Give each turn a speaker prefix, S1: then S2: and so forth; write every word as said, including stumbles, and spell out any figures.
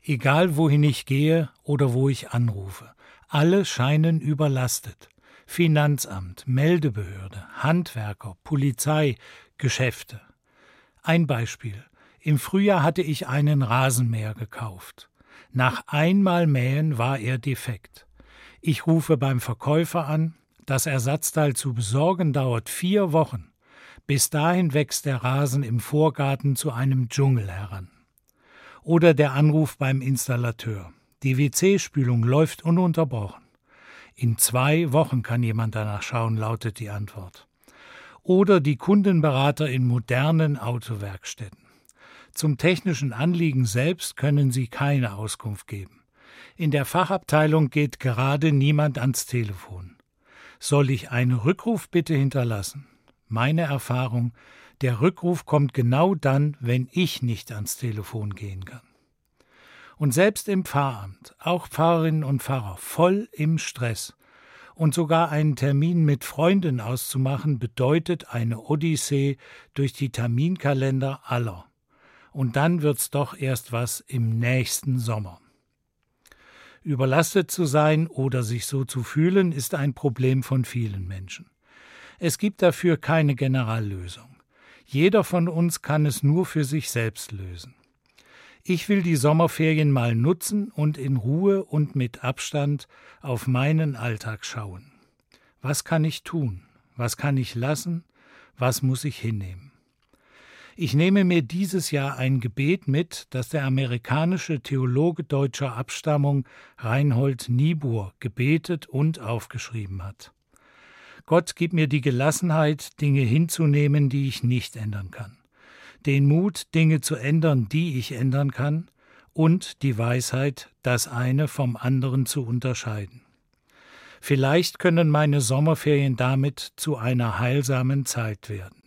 S1: Egal wohin ich gehe oder wo ich anrufe, alle scheinen überlastet. Finanzamt, Meldebehörde, Handwerker, Polizei, Geschäfte. Ein Beispiel. Im Frühjahr hatte ich einen Rasenmäher gekauft. Nach einmal Mähen war er defekt. Ich rufe beim Verkäufer an, das Ersatzteil zu besorgen dauert vier Wochen. Bis dahin wächst der Rasen im Vorgarten zu einem Dschungel heran. Oder der Anruf beim Installateur. Die W C-Spülung läuft ununterbrochen. In zwei Wochen kann jemand danach schauen, lautet die Antwort. Oder die Kundenberater in modernen Autowerkstätten. Zum technischen Anliegen selbst können sie keine Auskunft geben. In der Fachabteilung geht gerade niemand ans Telefon. Soll ich eine Rückrufbitte hinterlassen? Meine Erfahrung, der Rückruf kommt genau dann, wenn ich nicht ans Telefon gehen kann. Und selbst im Pfarramt, auch Pfarrerinnen und Pfarrer, voll im Stress. Und sogar einen Termin mit Freunden auszumachen, bedeutet eine Odyssee durch die Terminkalender aller. Und dann wird's doch erst was im nächsten Sommer. Überlastet zu sein oder sich so zu fühlen, ist ein Problem von vielen Menschen. Es gibt dafür keine Generallösung. Jeder von uns kann es nur für sich selbst lösen. Ich will die Sommerferien mal nutzen und in Ruhe und mit Abstand auf meinen Alltag schauen. Was kann ich tun? Was kann ich lassen? Was muss ich hinnehmen? Ich nehme mir dieses Jahr ein Gebet mit, das der amerikanische Theologe deutscher Abstammung Reinhold Niebuhr gebetet und aufgeschrieben hat. Gott, gib mir die Gelassenheit, Dinge hinzunehmen, die ich nicht ändern kann. Den Mut, Dinge zu ändern, die ich ändern kann, und die Weisheit, das eine vom anderen zu unterscheiden. Vielleicht können meine Sommerferien damit zu einer heilsamen Zeit werden.